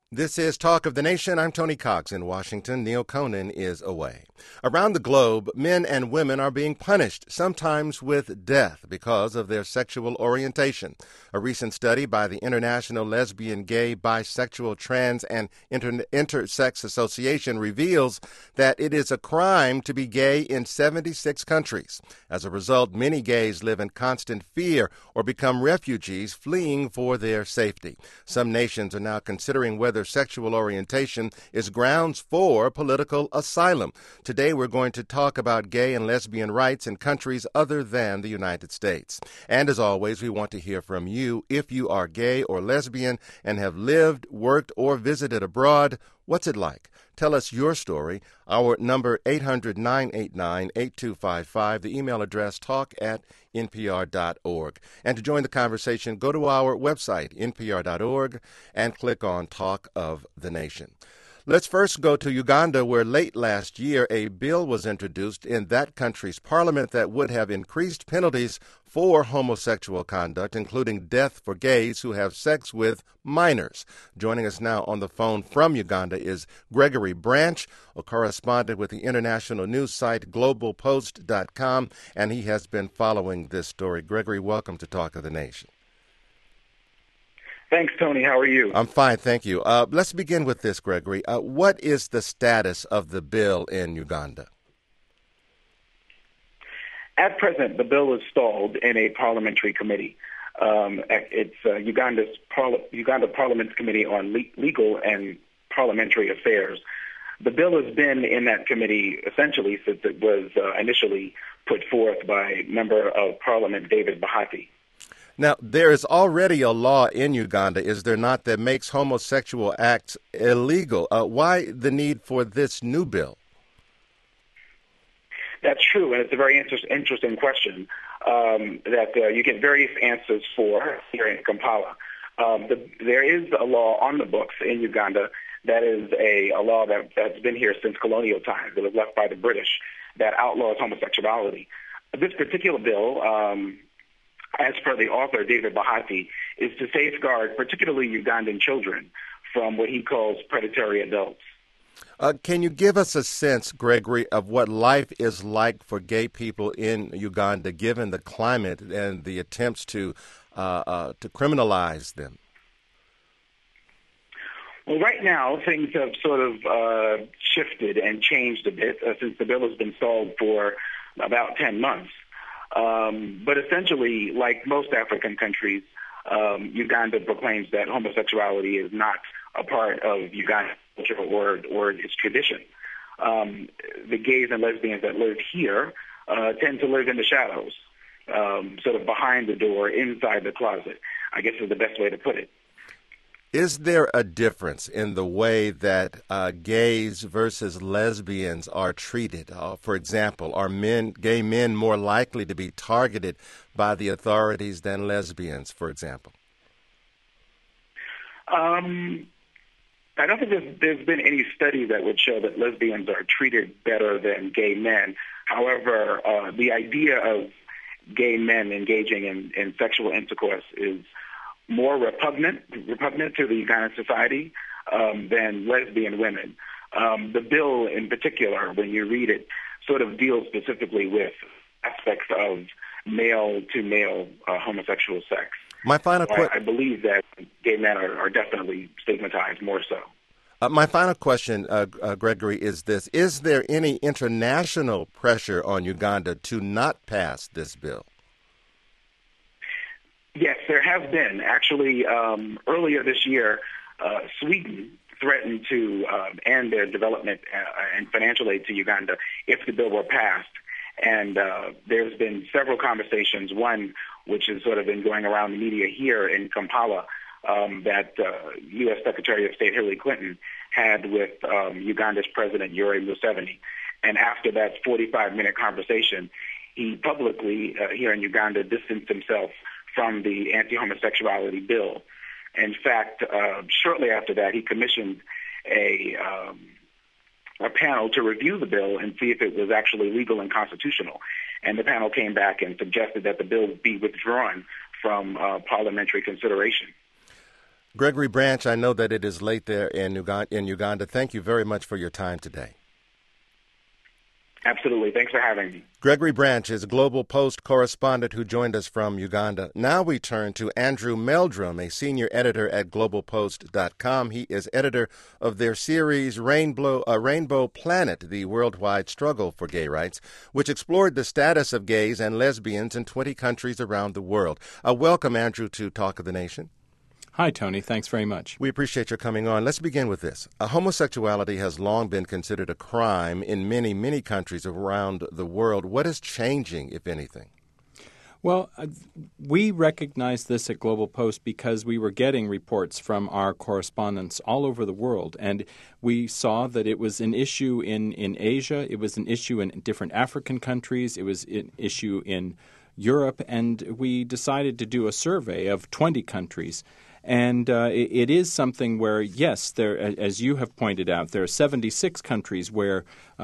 This is Talk of the Nation. I'm Tony Cox in Washington. Neil Conan is away. Around the globe, men and women are being punished, sometimes with death, because of their sexual orientation. A recent study by the International Lesbian, Gay, Bisexual, Trans, and Intersex Association reveals that it is a crime to be gay in 76 countries. As a result, many gays live in constant fear or become refugees fleeing for their safety. Some nations are now considering whether sexual orientation is grounds for political asylum. Today we're going to talk about gay and lesbian rights in countries other than the United States. And as always, we want to hear from you. If you are gay or lesbian and have lived, worked, or visited abroad, what's it like? Tell us your story. Our number 800-989-8255. The email address talk@npr.org. And to join the conversation, go to our website, npr.org, and click on Talk of the Nation. Let's first go to Uganda, where late last year a bill was introduced in that country's parliament that would have increased penalties for homosexual conduct, including death for gays who have sex with minors. Joining us now on the phone from Uganda is Gregory Branch, a correspondent with the international news site globalpost.com, and he has been following this story. Gregory, welcome to Talk of the Nation. Thanks, Tony. How are you? I'm fine, thank you. Let's begin with this, Gregory. What is the status of the bill in Uganda? At present, the bill is stalled in a parliamentary committee. It's Uganda Parliament's Committee on Legal and Parliamentary Affairs. The bill has been in that committee essentially since it was initially put forth by Member of Parliament David Bahati. Now, there is already a law in Uganda, is there not, that makes homosexual acts illegal? Why the need for this new bill? That's true, and it's a very interesting question that you get various answers for here in Kampala. There is a law on the books in Uganda that is a law that's been here since colonial times. It was left by the British that outlaws homosexuality. This particular bill, as per the author, David Bahati, is to safeguard particularly Ugandan children from what he calls predatory adults. Can you give us a sense, Gregory, of what life is like for gay people in Uganda, given the climate and the attempts to criminalize them? Well, right now, things have sort of shifted and changed a bit since the bill has been stalled for about 10 months. But essentially, like most African countries, Uganda proclaims that homosexuality is not a part of Uganda's culture or its tradition. The gays and lesbians that live here tend to live in the shadows, sort of behind the door, inside the closet, I guess is the best way to put it. Is there a difference in the way that gays versus lesbians are treated? For example, are gay men more likely to be targeted by the authorities than lesbians, for example? I don't think there's been any study that would show that lesbians are treated better than gay men. However, the idea of gay men engaging in sexual intercourse is more repugnant to the Ugandan society than lesbian women. The bill in particular, when you read it, sort of deals specifically with aspects of male-to-male homosexual sex. My final I believe that gay men are definitely stigmatized more so. My final question, Gregory, is this. Is there any international pressure on Uganda to not pass this bill? Yes, there have been. Actually, earlier this year, Sweden threatened to end their development and financial aid to Uganda if the bill were passed. And there's been several conversations, one which has sort of been going around the media here in Kampala, that U.S. Secretary of State Hillary Clinton had with Uganda's President Yoweri Museveni. And after that 45-minute conversation, he publicly, here in Uganda, distanced himself from the anti-homosexuality bill. In fact, shortly after that, he commissioned a panel to review the bill and see if it was actually legal and constitutional. And the panel came back and suggested that the bill be withdrawn from parliamentary consideration. Gregory Branch, I know that it is late there in Uganda. Thank you very much for your time today. Absolutely. Thanks for having me. Gregory Branch is a Global Post correspondent who joined us from Uganda. Now we turn to Andrew Meldrum, a senior editor at globalpost.com. He is editor of their series Rainbow Planet, the worldwide struggle for gay rights, which explored the status of gays and lesbians in 20 countries around the world. Welcome, Andrew, to Talk of the Nation. Hi, Tony. Thanks very much. We appreciate your coming on. Let's begin with this. Homosexuality has long been considered a crime in many, many countries around the world. What is changing, if anything? Well, we recognized this at Global Post because we were getting reports from our correspondents all over the world, and we saw that it was an issue in Asia, it was an issue in different African countries, it was an issue in Europe, and we decided to do a survey of 20 countries. And it is something where, yes, there, as you have pointed out, there are 76 countries where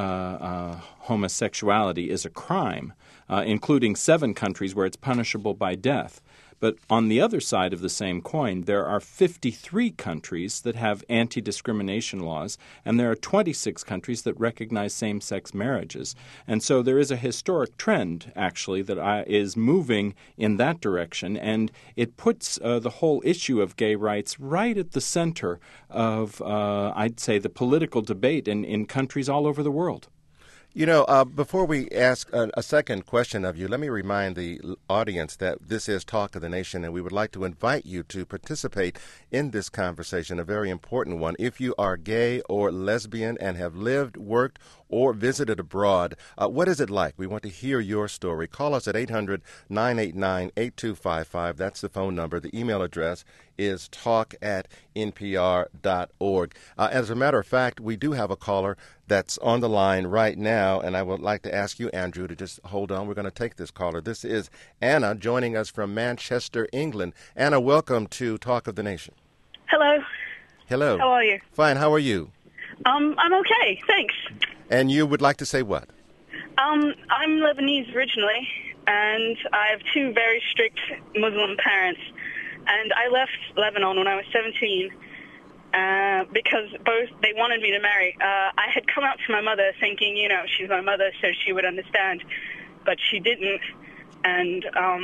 homosexuality is a crime, including 7 countries where it's punishable by death. But on the other side of the same coin, there are 53 countries that have anti-discrimination laws, and there are 26 countries that recognize same-sex marriages. And so there is a historic trend, actually, that is moving in that direction, and it puts the whole issue of gay rights right at the center of, I'd say, the political debate in countries all over the world. You know, before we ask a second question of you, let me remind the audience that this is Talk of the Nation, and we would like to invite you to participate in this conversation, a very important one. If you are gay or lesbian and have lived, worked, or visited abroad, what is it like? We want to hear your story. Call us at 800-989-8255. That's the phone number. The email address is talk@npr.org. As a matter of fact, we do have a caller that's on the line right now, and I would like to ask you, Andrew, to just hold on. We're going to take this caller. This is Anna joining us from Manchester, England. Anna, welcome to Talk of the Nation. Hello. Hello. How are you? Fine. How are you? I'm okay, thanks. And you would like to say what? I'm Lebanese originally, and I have 2 very strict Muslim parents. And I left Lebanon when I was 17 because both they wanted me to marry. I had come out to my mother thinking, you know, she's my mother, so she would understand, but she didn't. And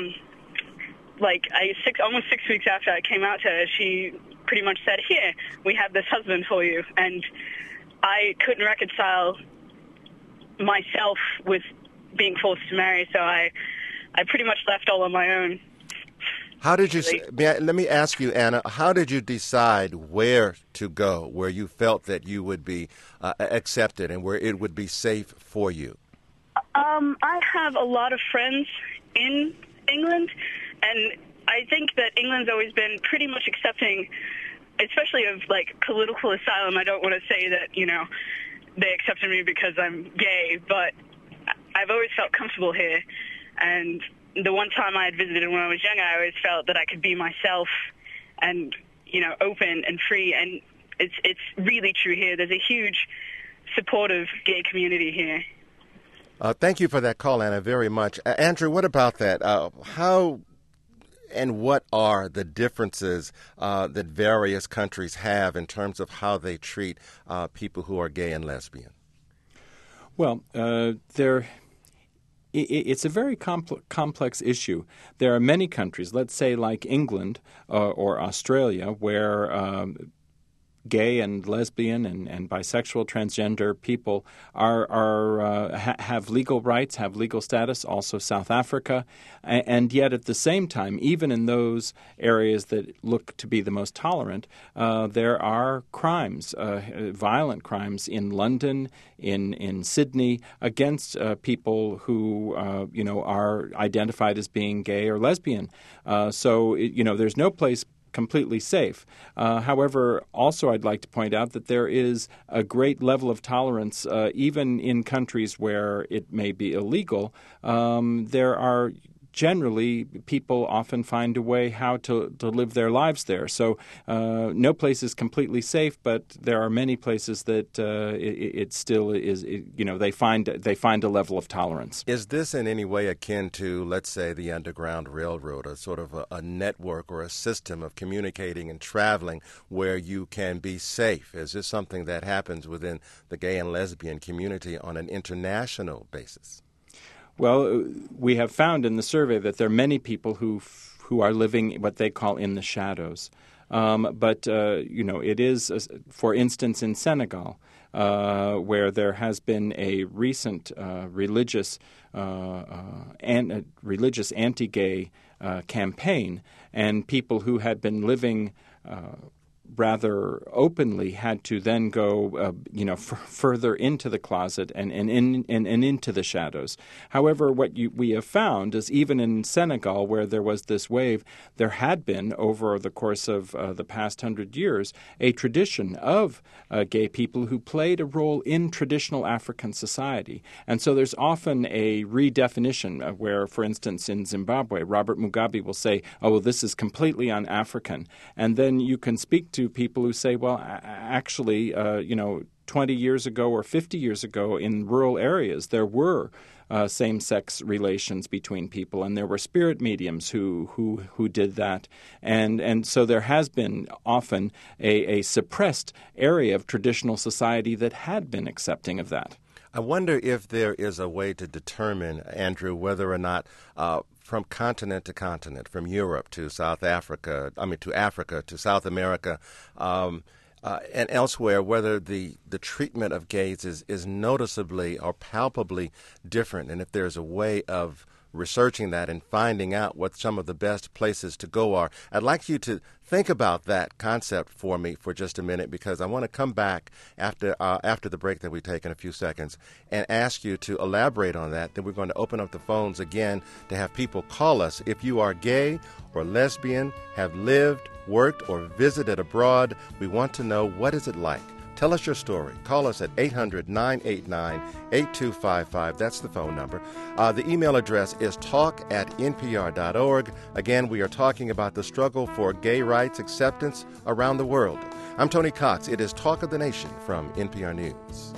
almost 6 weeks after I came out to her, she pretty much said, "Here, we have this husband for you." And I couldn't reconcile myself with being forced to marry, so I pretty much left all on my own. How did you? Let me ask you, Anna. How did you decide where to go, where you felt that you would be accepted and where it would be safe for you? I have a lot of friends in England, and I think that England's always been pretty much accepting, especially of like political asylum. I don't want to say that, you know, they accepted me because I'm gay, but I've always felt comfortable here. And the one time I had visited when I was younger, I always felt that I could be myself and, you know, open and free. And it's really true here. There's a huge supportive gay community here. Thank you for that call, Anna, very much. Andrew, what about that? How and what are the differences that various countries have in terms of how they treat people who are gay and lesbian? Well, it's a very complex issue. There are many countries, let's say like England or Australia, where gay and lesbian and bisexual, transgender people have legal rights, have legal status, also South Africa. And yet at the same time, even in those areas that look to be the most tolerant, there are crimes, violent crimes in London, in Sydney, against people who, are identified as being gay or lesbian. So there's no place completely safe. However, also I'd like to point out that there is a great level of tolerance, even in countries where it may be illegal. There are generally, people often find a way how to live their lives there. So no place is completely safe, but there are many places that it still is. They find a level of tolerance. Is this in any way akin to, let's say, the Underground Railroad, a sort of a network or a system of communicating and traveling where you can be safe? Is this something that happens within the gay and lesbian community on an international basis? Well, we have found in the survey that there are many people who are living what they call in the shadows. But it is, for instance, in Senegal, where there has been a recent religious anti-gay campaign, and people who had been living rather openly had to then go, further into the closet and into the shadows. However, what we have found is even in Senegal, where there was this wave, there had been, over the course of the past 100 years, a tradition of gay people who played a role in traditional African society. And so there's often a redefinition where, for instance, in Zimbabwe, Robert Mugabe will say, oh, well, this is completely un-African. And then you can speak to people who say, well, actually, 20 years ago or 50 years ago in rural areas, there were same-sex relations between people, and there were spirit mediums who did that. And so there has been often a suppressed area of traditional society that had been accepting of that. I wonder if there is a way to determine, Andrew, whether or not from continent to continent, from Europe to South Africa, to Africa, to South America, and elsewhere, whether the treatment of gays is noticeably or palpably different, and if there's a way of researching that and finding out what some of the best places to go are. I'd like you to think about that concept for me for just a minute, because I want to come back after the break that we take in a few seconds and ask you to elaborate on that. Then we're going to open up the phones again to have people call us. If you are gay or lesbian, have lived, worked, or visited abroad, we want to know, what is it like? Tell us your story. Call us at 800-989-8255. That's the phone number. The email address is talk@npr.org. Again, we are talking about the struggle for gay rights acceptance around the world. I'm Tony Cox. It is Talk of the Nation from NPR News.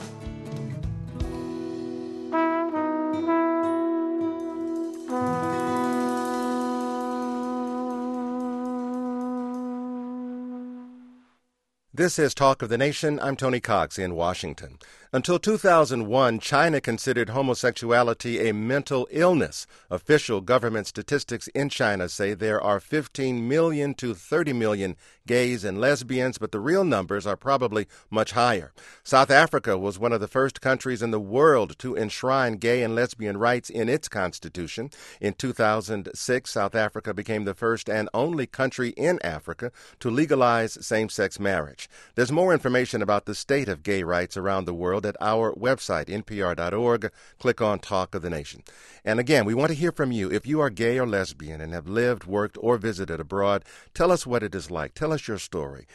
This is Talk of the Nation. I'm Tony Cox in Washington. Until 2001, China considered homosexuality a mental illness. Official government statistics in China say there are 15 million to 30 million gays and lesbians, but the real numbers are probably much higher. South Africa was one of the first countries in the world to enshrine gay and lesbian rights in its constitution. In 2006, South Africa became the first and only country in Africa to legalize same-sex marriage. There's more information about the state of gay rights around the world at our website, npr.org. Click on Talk of the Nation. And again, we want to hear from you. If you are gay or lesbian and have lived, worked, or visited abroad, tell us what it is like. Tell us your story.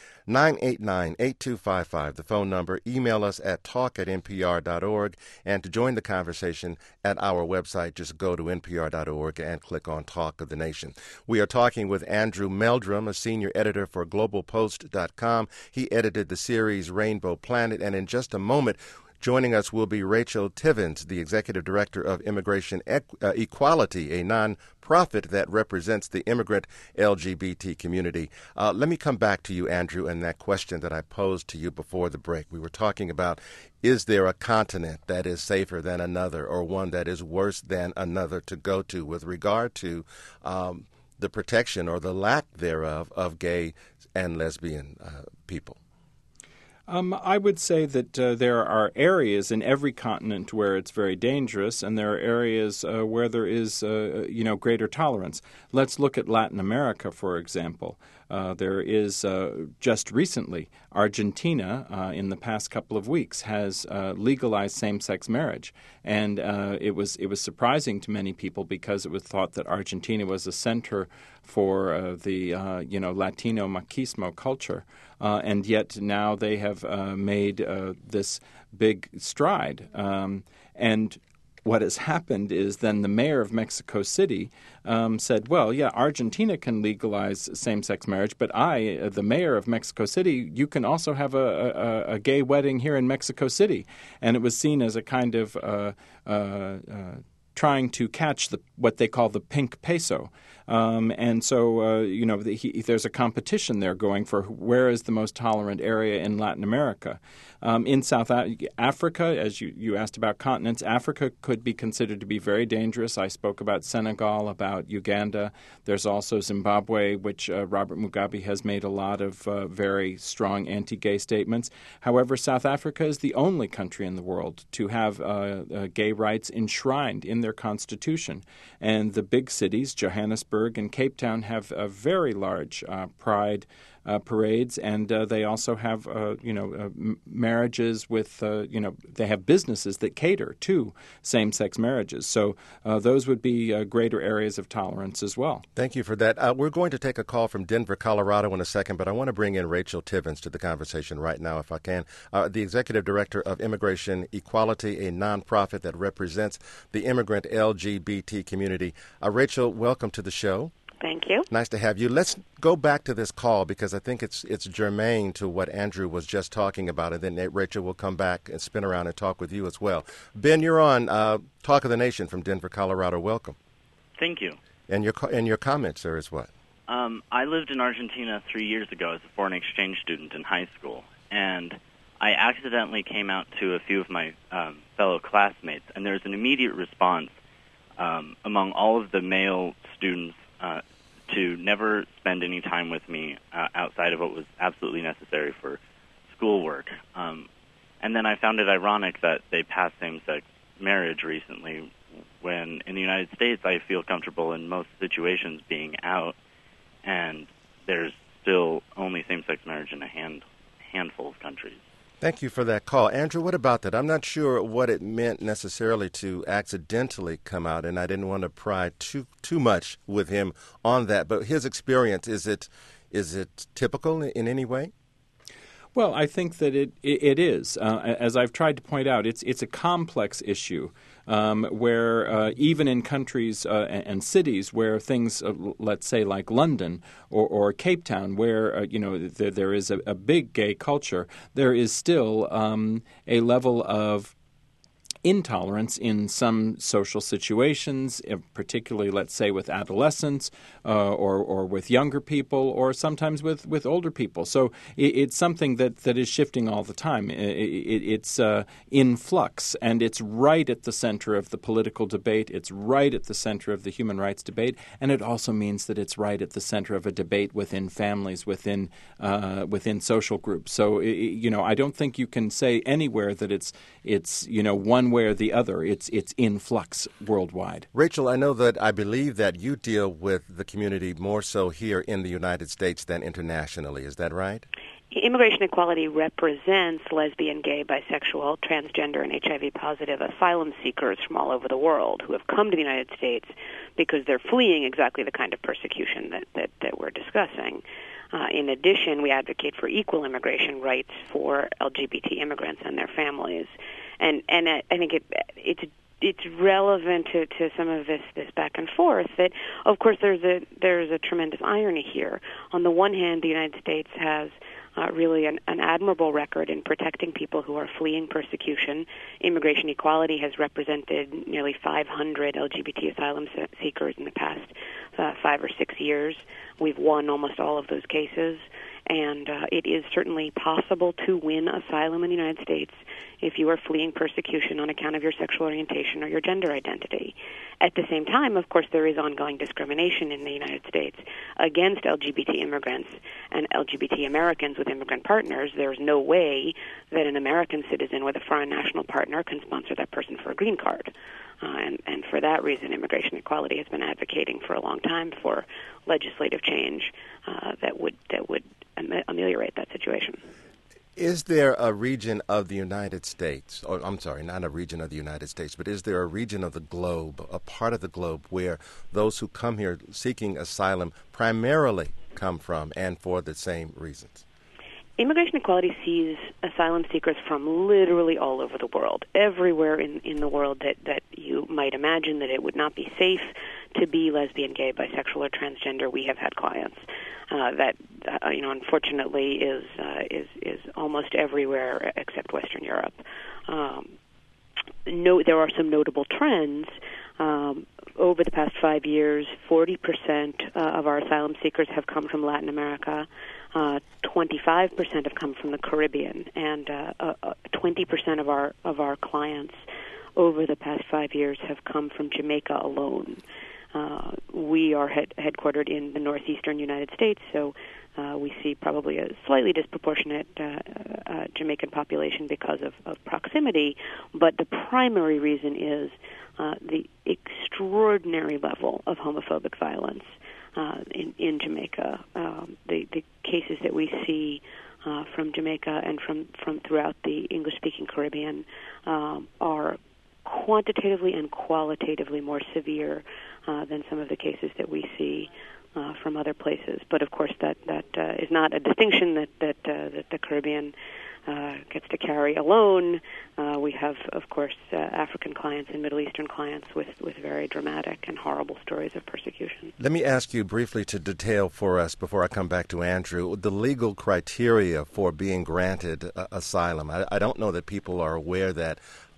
989-8255, the phone number. Email us at talk@npr.org. And to join the conversation at our website, just go to npr.org and click on Talk of the Nation. We are talking with Andrew Meldrum, a senior editor for GlobalPost.com. He edited the series Rainbow Planet, and in just a moment, joining us will be Rachel Tivins, the executive director of Immigration Equality, a nonprofit that represents the immigrant LGBT community. Let me come back to you, Andrew, and that question that I posed to you before the break. We were talking about, is there a continent that is safer than another, or one that is worse than another to go to with regard to the protection or the lack thereof of gay and lesbian people? I would say that there are areas in every continent where it's very dangerous, and there are areas where there is, greater tolerance. Let's look at Latin America, for example. There is just recently, Argentina, in the past couple of weeks, has legalized same-sex marriage, and it was surprising to many people because it was thought that Argentina was a center for the Latino machismo culture, and yet now they have made this big stride, and what has happened is then the mayor of Mexico City said, well, yeah, Argentina can legalize same-sex marriage, but the mayor of Mexico City, you can also have a gay wedding here in Mexico City. And it was seen as a kind of trying to catch what they call the pink peso. And so, there's a competition there going for where is the most tolerant area in Latin America. In South Africa, as you asked about continents, Africa could be considered to be very dangerous. I spoke about Senegal, about Uganda. There's also Zimbabwe, which Robert Mugabe has made a lot of very strong anti-gay statements. However, South Africa is the only country in the world to have gay rights enshrined in their constitution. And the big cities, Johannesburg and Cape Town, have very large pride parades, and they also have, marriages with, they have businesses that cater to same-sex marriages. So those would be greater areas of tolerance as well. Thank you for that. We're going to take a call from Denver, Colorado in a second, but I want to bring in Rachel Tivins to the conversation right now, if I can. The Executive Director of Immigration Equality, a nonprofit that represents the immigrant LGBT community. Rachel, welcome to the show. Thank you. Nice to have you. Let's go back to this call because I think it's germane to what Andrew was just talking about, and then Rachel will come back and spin around and talk with you as well. Ben, you're on Talk of the Nation from Denver, Colorado. Welcome. Thank you. And your comment, sir, is what? I lived in Argentina 3 years ago as a foreign exchange student in high school, and I accidentally came out to a few of my fellow classmates, and there was an immediate response among all of the male students to never spend any time with me outside of what was absolutely necessary for schoolwork. And then I found it ironic that they passed same-sex marriage recently when in the United States I feel comfortable in most situations being out, and there's still only same-sex marriage in a handful of countries. Thank you for that call. Andrew, what about that? I'm not sure what it meant necessarily to accidentally come out, and I didn't want to pry too much with him on that. But his experience, is it typical in any way? Well, I think that it is. As I've tried to point out, it's a complex issue where even in countries and cities where things, let's say like London or Cape Town, where there is a big gay culture, there is still a level of intolerance in some social situations, particularly, let's say, with adolescents or with younger people or sometimes with older people. So it's something that is shifting all the time. It's in flux, and it's right at the center of the political debate. It's right at the center of the human rights debate, and it also means that it's right at the center of a debate within families, within social groups. So, I don't think you can say anywhere that it's one way or the other. It's in flux worldwide. Rachel, I believe that you deal with the community more so here in the United States than internationally. Is that right? Immigration Equality represents lesbian, gay, bisexual, transgender, and HIV-positive asylum seekers from all over the world who have come to the United States because they're fleeing exactly the kind of persecution that we're discussing. In addition, we advocate for equal immigration rights for LGBT immigrants and their families. And I think it's relevant to some of this back and forth that, of course, there's a tremendous irony here. On the one hand, the United States has really an admirable record in protecting people who are fleeing persecution. Immigration Equality has represented nearly 500 LGBT asylum seekers in the past 5 or 6 years. We've won almost all of those cases, and it is certainly possible to win asylum in the United States if you are fleeing persecution on account of your sexual orientation or your gender identity. At the same time, of course, there is ongoing discrimination in the United States against LGBT immigrants and LGBT Americans with immigrant partners. There's no way that an American citizen with a foreign national partner can sponsor that person for a green card. And for that reason, Immigration Equality has been advocating for a long time for legislative change that would ameliorate that situation. Is there a region of the United States, or I'm sorry, not a region of the United States, but is there a region of the globe, a part of the globe where those who come here seeking asylum primarily come from and for the same reasons? Immigration Equality sees asylum seekers from literally all over the world, everywhere in the world that you might imagine that it would not be safe to be lesbian, gay, bisexual, or transgender. We have had clients that unfortunately is almost everywhere except Western Europe. There are some notable trends. Over the past 5 years, 40% of our asylum seekers have come from Latin America. 25% have come from the Caribbean, and 20% of our clients over the past 5 years have come from Jamaica alone. We are headquartered in the northeastern United States, so we see probably a slightly disproportionate Jamaican population because of proximity, but the primary reason is the extraordinary level of homophobic violence in Jamaica. The cases that we see from Jamaica and from throughout the English-speaking Caribbean are quantitatively and qualitatively more severe than some of the cases that we see from other places. But of course, that is not a distinction that the Caribbean gets to carry alone. We have, of course, African clients and Middle Eastern clients with very dramatic and horrible stories of persecution. Let me ask you briefly to detail for us, before I come back to Andrew, the legal criteria for being granted asylum. I don't know that people are aware that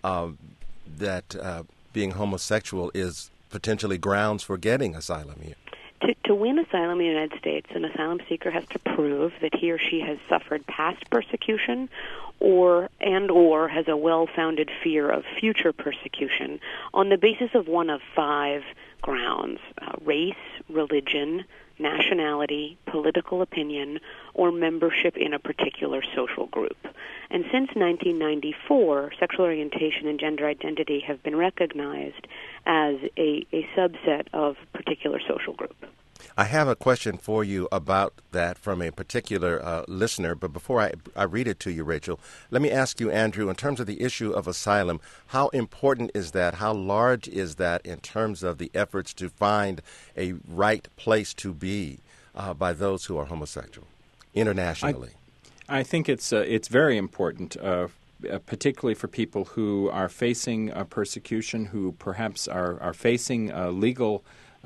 being homosexual is potentially grounds for getting asylum here. To win asylum in the United States, an asylum seeker has to prove that he or she has suffered past persecution or has a well-founded fear of future persecution on the basis of one of 5 grounds: race, religion, nationality, political opinion, or membership in a particular social group. And since 1994, sexual orientation and gender identity have been recognized as a subset of particular social group. I have a question for you about that from a particular listener, but before I read it to you, Rachel, let me ask you, Andrew, in terms of the issue of asylum, how important is that? How large is that in terms of the efforts to find a right place to be by those who are homosexual internationally? I think it's very important, particularly for people who are facing persecution, who perhaps are facing legal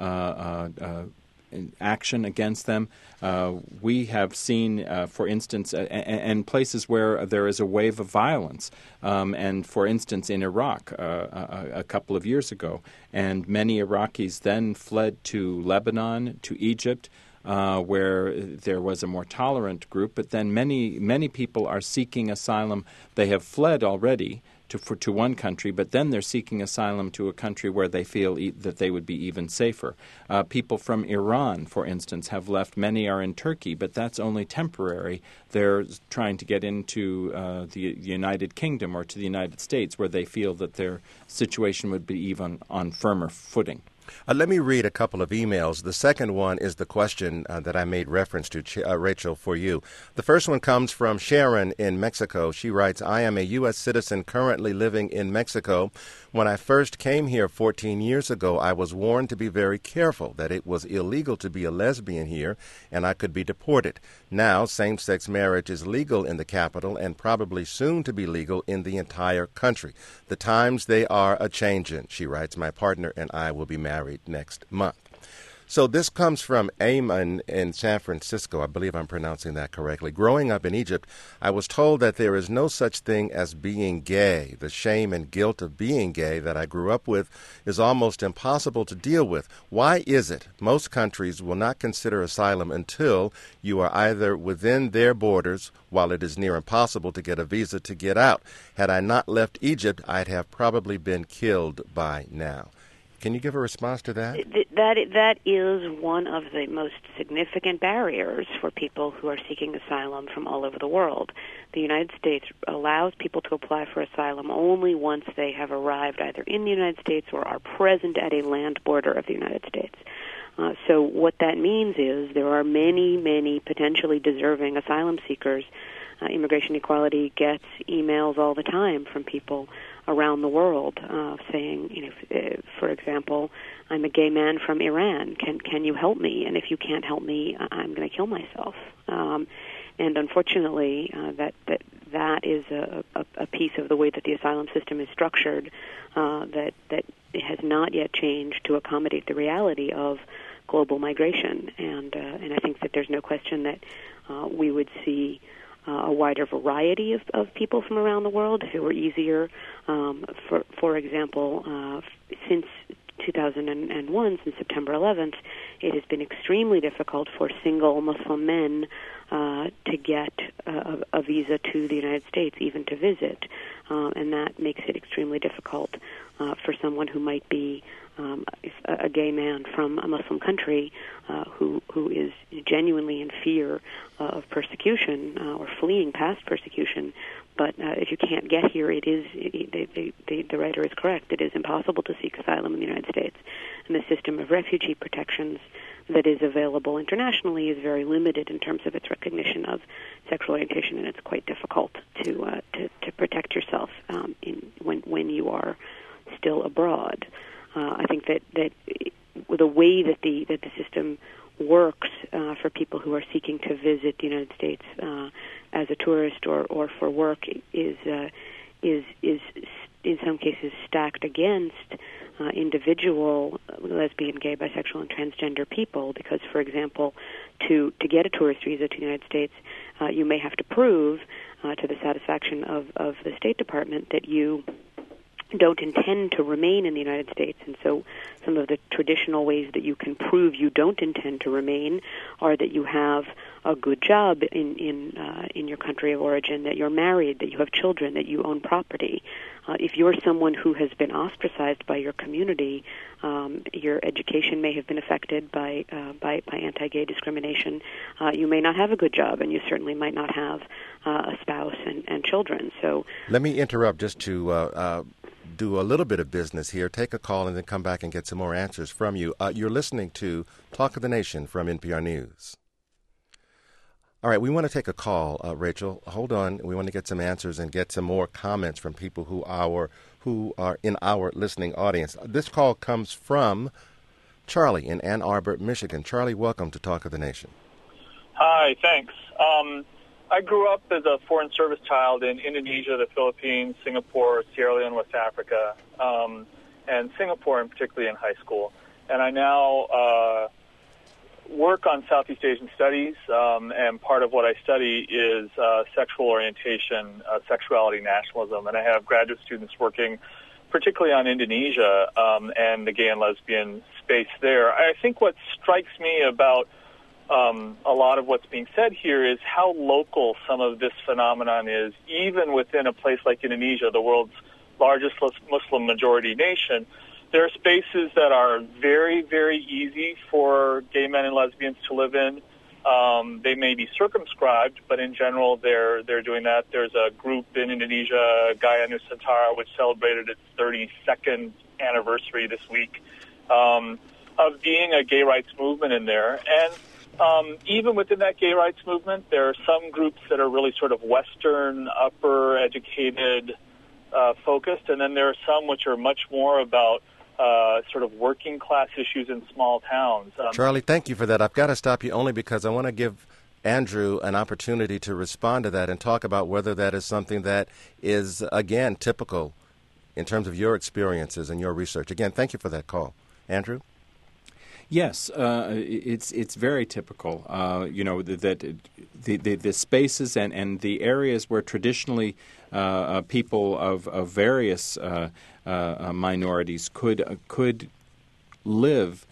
action against them. We have seen, for instance, and places where there is a wave of violence, and for instance in Iraq a couple of years ago, and many Iraqis then fled to Lebanon, to Egypt, where there was a more tolerant group, but then many people are seeking asylum. They have fled already to one country, but then they're seeking asylum to a country where they feel that they would be even safer. People from Iran, for instance, have left. Many are in Turkey, but that's only temporary. They're trying to get into the United Kingdom or to the United States, where they feel that their situation would be even on firmer footing. Let me read a couple of emails. The second one is the question that I made reference to, Rachel, for you. The first one comes from Sharon in Mexico. She writes, I am a U.S. citizen currently living in Mexico. When I first came here 14 years ago, I was warned to be very careful, that it was illegal to be a lesbian here and I could be deported. Now, same-sex marriage is legal in the capital and probably soon to be legal in the entire country. The times they are a-changin', she writes. My partner and I will be married next month. So this comes from Ayman in San Francisco. I believe I'm pronouncing that correctly. Growing up in Egypt, I was told that there is no such thing as being gay. The shame and guilt of being gay that I grew up with is almost impossible to deal with. Why is it most countries will not consider asylum until you are either within their borders, while it is near impossible to get a visa to get out? Had I not left Egypt, I'd have probably been killed by now. Can you give a response to that? That is one of the most significant barriers for people who are seeking asylum from all over the world. The United States allows people to apply for asylum only once they have arrived either in the United States or are present at a land border of the United States. So what that means is there are many, many potentially deserving asylum seekers. Immigration Equality gets emails all the time from people around the world saying, for example, I'm a gay man from Iran. Can you help me? And if you can't help me, I'm going to kill myself. And unfortunately, that is a piece of the way that the asylum system is structured that has not yet changed to accommodate the reality of global migration. And I think that there's no question that we would see a wider variety of people from around the world who are easier. For example, since 2001, since September 11th, it has been extremely difficult for single Muslim men to get a visa to the United States, even to visit, and that makes it extremely difficult for someone who might be a gay man from a Muslim country who is genuinely in fear of persecution or fleeing past persecution. But if you can't get here, the writer is correct. It is impossible to seek asylum in the United States, and the system of refugee protections that is available internationally is very limited in terms of its recognition of sexual orientation, and it's quite difficult to protect yourself when you are still abroad. I think that the way that the system works for people who are seeking to visit the United States as a tourist or for work is in some cases stacked against individual lesbian, gay, bisexual, and transgender people. Because, for example, to get a tourist visa to the United States, you may have to prove to the satisfaction of the State Department that you don't intend to remain in the United States. And so some of the traditional ways that you can prove you don't intend to remain are that you have a good job in your country of origin, that you're married, that you have children, that you own property. If you're someone who has been ostracized by your community, your education may have been affected by anti-gay discrimination. You may not have a good job, and you certainly might not have a spouse and children. So let me interrupt just to do a little bit of business here, take a call, and then come back and get some more answers from you. You're listening to Talk of the Nation from NPR News. All right, we want to take a call, Rachel. Hold on. We want to get some answers and get some more comments from people who are in our listening audience. This call comes from Charlie in Ann Arbor, Michigan. Charlie, welcome to Talk of the Nation. Hi, thanks. I grew up as a foreign service child in Indonesia, the Philippines, Singapore, Sierra Leone, West Africa, and Singapore, and particularly in high school. And I now work on Southeast Asian studies, and part of what I study is sexual orientation, sexuality, nationalism. And I have graduate students working particularly on Indonesia and the gay and lesbian space there. I think what strikes me about a lot of what's being said here is how local some of this phenomenon is, even within a place like Indonesia, the world's largest Muslim majority nation. There are spaces that are very, very easy for gay men and lesbians to live in. They may be circumscribed, but in general, they're doing that. There's a group in Indonesia, Gaya Nusantara, which celebrated its 32nd anniversary this week, of being a gay rights movement in there. And even within that gay rights movement, there are some groups that are really sort of Western, upper educated focused, and then there are some which are much more about sort of working class issues in small towns. Charlie, thank you for that. I've got to stop you only because I want to give Andrew an opportunity to respond to that and talk about whether that is something that is, again, typical in terms of your experiences and your research. Again, thank you for that call. Andrew? Yes, it's very typical. That the spaces and the areas where traditionally people of various minorities could live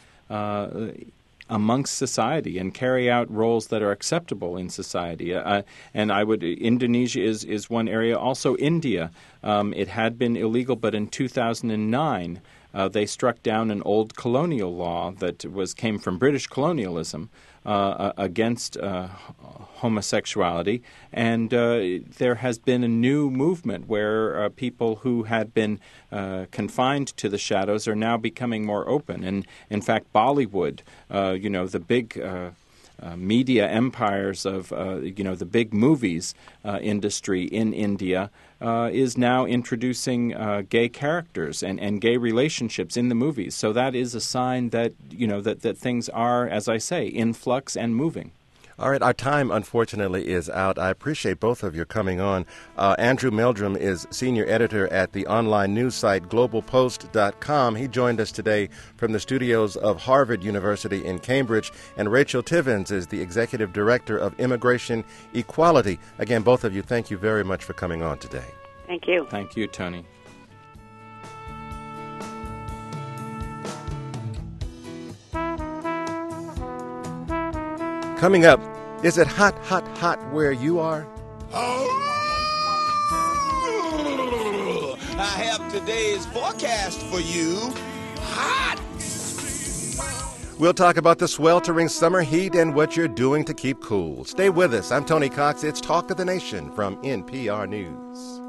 amongst society and carry out roles that are acceptable in society. And Indonesia is one area. Also, India. It had been illegal, but in 2009. They struck down an old colonial law that came from British colonialism against homosexuality, and there has been a new movement where people who had been confined to the shadows are now becoming more open. And in fact, Bollywood, the big media empires of the big movies industry in India is now introducing gay characters and gay relationships in the movies. So that is a sign that that things are, as I say, in flux and moving. All right, our time, unfortunately, is out. I appreciate both of you coming on. Andrew Meldrum is senior editor at the online news site globalpost.com. He joined us today from the studios of Harvard University in Cambridge. And Rachel Tivins is the executive director of Immigration Equality. Again, both of you, thank you very much for coming on today. Thank you. Thank you, Tony. Coming up, is it hot, hot, hot where you are? I have today's forecast for you. Hot! We'll talk about the sweltering summer heat and what you're doing to keep cool. Stay with us. I'm Tony Cox. It's Talk of the Nation from NPR News.